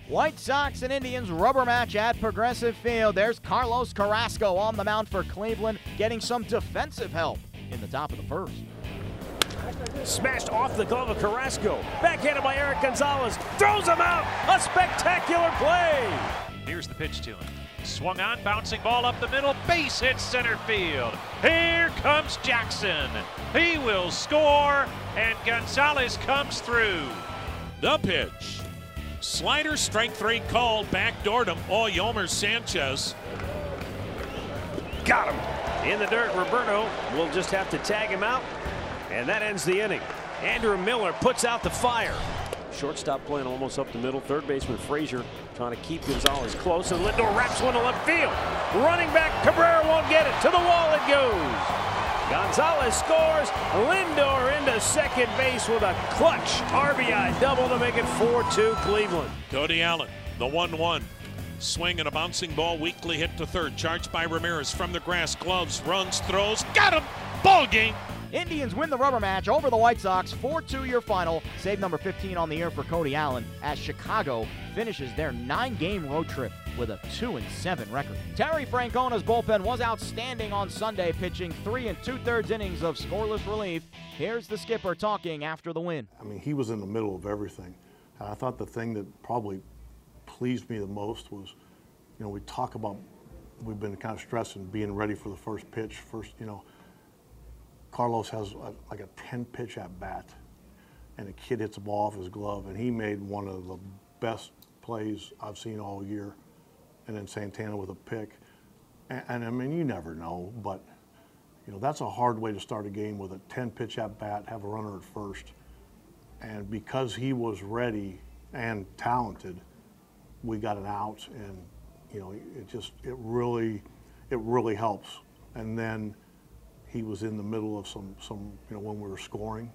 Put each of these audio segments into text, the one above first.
White Sox and Indians rubber match at Progressive Field. There's Carlos Carrasco on the mound for Cleveland, getting some defensive help in the top of the first. Smashed off the glove of Carrasco. Backhanded by Eric Gonzalez. Throws him out. A spectacular play. Here's the pitch to him. Swung on, bouncing ball up the middle. Base hit center field. Here comes Jackson. He will score, and Gonzalez comes through. The pitch. Slider, strike three called. Backdoored him. Oh, Yomer Sanchez. Got him. In the dirt, Roberto will just have to tag him out. And that ends the inning. Andrew Miller puts out the fire. Shortstop playing almost up the middle. Third baseman Frazier trying to keep Gonzalez close. And Lindor wraps one to left field. Running back, Cabrera won't get it. To the wall it goes. Gonzalez scores. Lindor into second base with a clutch RBI double to make it 4-2 Cleveland. Cody Allen, the 1-1. Swing and a bouncing ball, weakly hit to third. Charged by Ramirez from the grass. Gloves, runs, throws. Got him! Ball game. Indians win the rubber match over the White Sox, 4-2 your final. Save number 15 on the year for Cody Allen as Chicago finishes their 9-game road trip with a 2-7 record. Terry Francona's bullpen was outstanding on Sunday, pitching 3 2/3 innings of scoreless relief. Here's the skipper talking after the win. I mean, he was in the middle of everything. I thought the thing that probably pleased me the most was, you know, we talk about, we've been kind of stressing being ready for the first pitch, Carlos has like a 10-pitch at bat, and a kid hits the ball off his glove, and he made one of the best plays I've seen all year. And then Santana with a pick. And I mean, you never know, but you know, that's a hard way to start a game with a 10-pitch at bat, have a runner at first. And because he was ready and talented, we got an out, and you know, it really helps. And then he was in the middle of some you know, when we were scoring.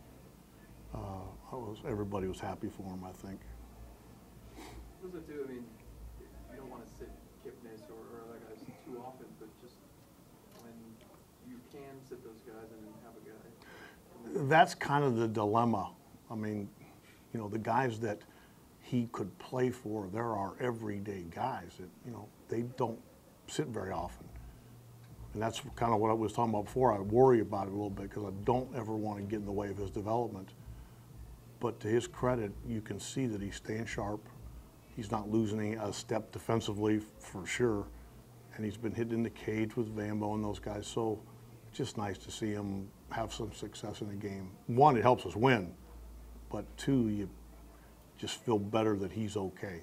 Everybody was happy for him, I think. Those are two. I mean, you don't want to sit Kipnis or other guys too often, but just when you can sit those guys and then have a guy. That's kind of the dilemma. I mean, you know, the guys that he could play for, there are everyday guys that, you know, they don't sit very often. And that's kind of what I was talking about before. I worry about it a little bit because I don't ever want to get in the way of his development. But to his credit, you can see that he's staying sharp. He's not losing a step defensively for sure. And he's been hitting in the cage with Vambo and those guys. So it's just nice to see him have some success in the game. One, it helps us win. But two, you just feel better that he's okay.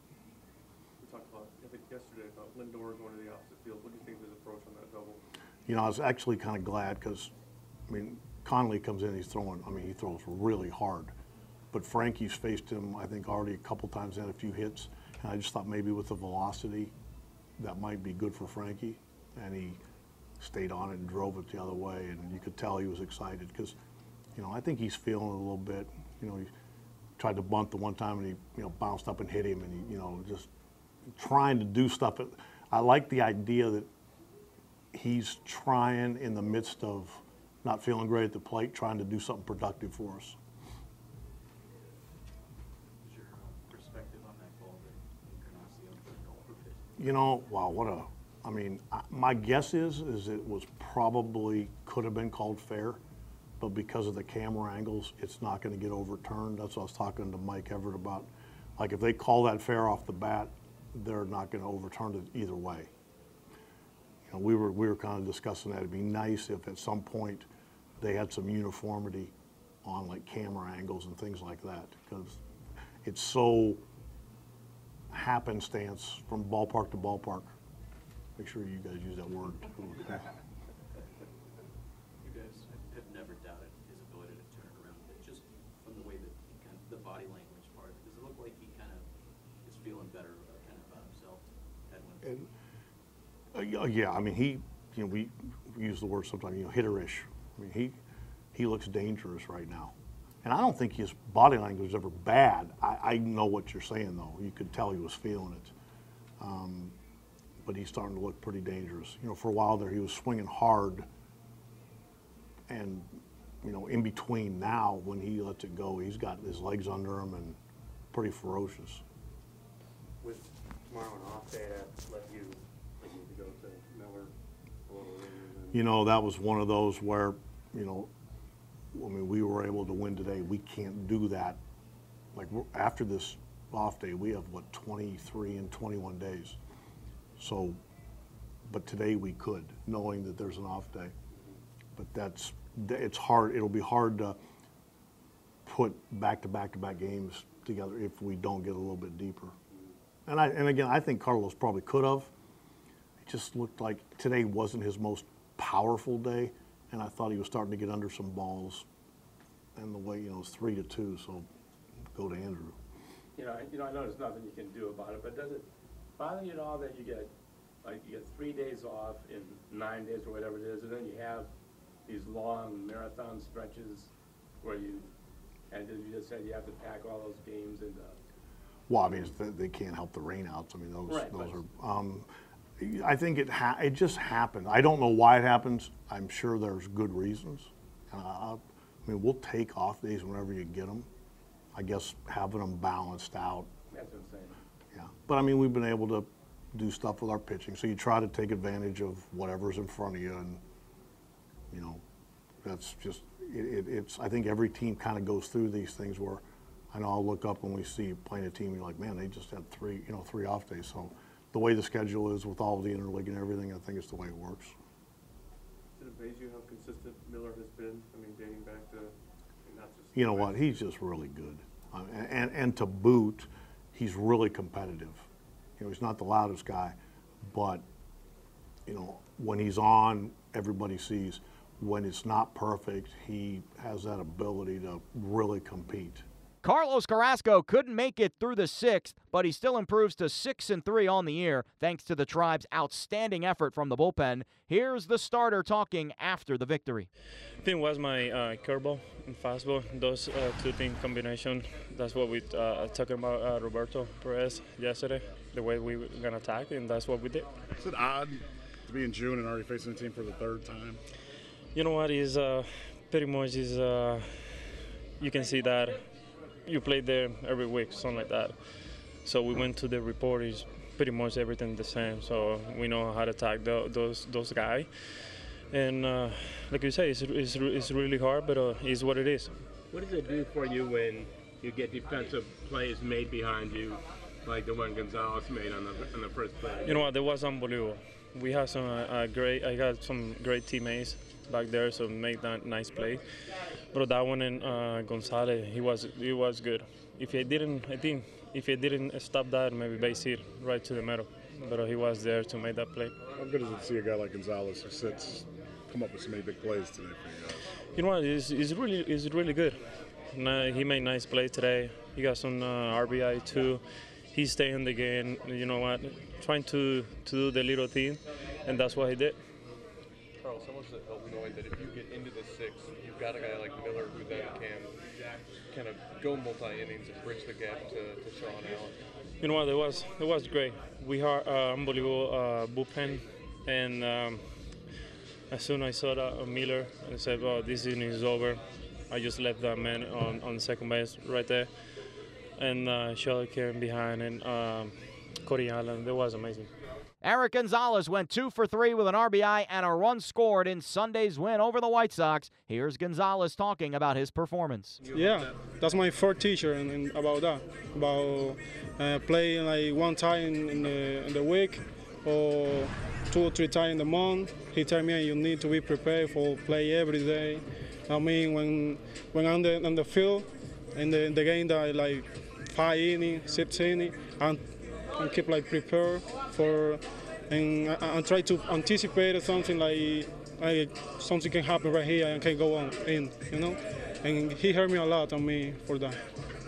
We talked about, I think yesterday, about Lindor going to the opposite field. What do you think of his approach on that double? You know, I was actually kind of glad because, I mean, Conley comes in, he throws really hard. But Frankie's faced him, I think, already a couple times, had a few hits. And I just thought maybe with the velocity, that might be good for Frankie. And he stayed on it and drove it the other way. And you could tell he was excited because, you know, I think he's feeling it a little bit. You know, he tried to bunt the one time and he, you know, bounced up and hit him. And he, you know, just trying to do stuff. I like the idea that he's trying in the midst of not feeling great at the plate, trying to do something productive for us. What's your perspective on that ball that Encarnacion turned over? You know, wow, I mean, my guess is it was probably could have been called fair, but because of the camera angles, it's not going to get overturned. That's what I was talking to Mike Everett about. Like, if they call that fair off the bat, they're not going to overturn it either way. You know, we were kind of discussing that. It'd be nice if at some point they had some uniformity on like camera angles and things like that, because it's so happenstance from ballpark to ballpark. Make sure you guys use that word. You guys have never doubted his ability to turn it around, but just from the way that he kind of, the body language part, does it look like he kind of is feeling better kind of about himself? Yeah, I mean, you know, we use the word sometimes, you know, hitterish. I mean, he looks dangerous right now. And I don't think his body language is ever bad. I know what you're saying, though. You could tell he was feeling it. But he's starting to look pretty dangerous. You know, for a while there, he was swinging hard. And, you know, in between now, when he lets it go, he's got his legs under him and pretty ferocious. tomorrow an off day to let you need to go to Miller a little later? You know, that was one of those where, you know, I mean, we were able to win today. We can't do that. Like, after this off day, we have, what, 23 and 21 days. So, but today we could, knowing that there's an off day. But it's hard. It'll be hard to put back-to-back-to-back games together if we don't get a little bit deeper. And again, I think Carlos probably could have. It just looked like today wasn't his most powerful day, and I thought he was starting to get under some balls. And the way, you know, it's 3-2, so go to Andrew. You know, I know there's nothing you can do about it, but does it bother you at all that you get 3 days off in 9 days or whatever it is, and then you have these long marathon stretches where you, and as you just said, you have to pack all those games into. Well, I mean, they can't help the rainouts. I mean, those right, are. I think it just happened. I don't know why it happens. I'm sure there's good reasons. I mean, we'll take off days whenever you get them. I guess having them balanced out. That's what I'm saying. Yeah, but I mean, we've been able to do stuff with our pitching. So you try to take advantage of whatever's in front of you, and you know, that's just it's. I think every team kind of goes through these things where I know I'll look up when we see playing a team, you're like, man, they just had three off days. So the way the schedule is with all of the interleague and everything, I think it's the way it works. Does it amaze you how consistent Miller has been? I mean, dating back to not just. You know what? He's just really good, and to boot, he's really competitive. You know, he's not the loudest guy, but you know, when he's on, everybody sees. When it's not perfect, he has that ability to really compete. Carlos Carrasco couldn't make it through the sixth, but he still improves to 6-3 on the year thanks to the Tribe's outstanding effort from the bullpen. Here's the starter talking after the victory. I think it was my curveball and fastball. Those two things combination. That's what we talking about Roberto Perez yesterday. The way we were gonna attack, and that's what we did. Is it odd to be in June and already facing the team for the third time? You know what? Is pretty much is you can see that. You play there every week, something like that. So we went to the report. Is pretty much everything the same. So we know how to attack those guys. And like you say, it's really hard, but it's what it is. What does it do for you when you get defensive plays made behind you, like the one Gonzalez made on the first play? You know what? That was unbelievable. We had I got some great teammates back there, so make that nice play. But that one in Gonzalez, he was good. If he didn't stop that, maybe base hit right to the middle. But he was there to make that play. How good is it to see a guy like Gonzalez who come up with so many big plays today for you guys? You know what? It's really good. He made nice plays today. He got some RBI too. He stayed in the game. You know what? Trying to do the little thing, and that's what he did. Carlos, how much does it help knowing that if you get into the sixth, you've got a guy like Miller who then can kind of go multi-innings and bridge the gap to Sean Allen? You know what? It was great. We had unbelievable bullpen, and as soon as I saw that Miller, I said, "Well, this inning is over." I just left that man on second base right there, and Shelly came behind, and Cody Allen. That was amazing. Eric Gonzalez went 2 for 3 with an RBI and a run scored in Sunday's win over the White Sox. Here's Gonzalez talking about his performance. Yeah, that's my first teacher about that, about playing like one time in the week or 2 or 3 times in the month. He told me you need to be prepared for play every day. I mean, when I'm on the field in the game that like 5 innings, 6 innings, and keep like prepared for, and try to anticipate something like something can happen right here and can go on in, you know. And he helped me a lot on me for that.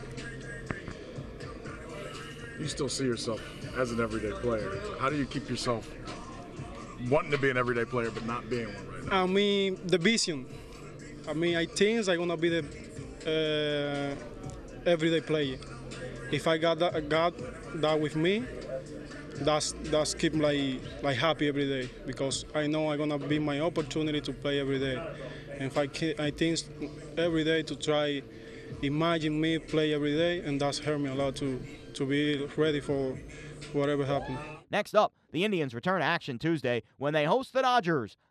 You still see yourself as an everyday player. How do you keep yourself wanting to be an everyday player but not being one right now? I mean, the vision. I mean, I think I'm gonna be the everyday player. If I got that with me, that's keep like happy every day, because I know I'm gonna be my opportunity to play every day. And if I think every day to try imagine me play every day, and that's helped me a lot to to be ready for whatever happens. Next up, the Indians return to action Tuesday when they host the Dodgers.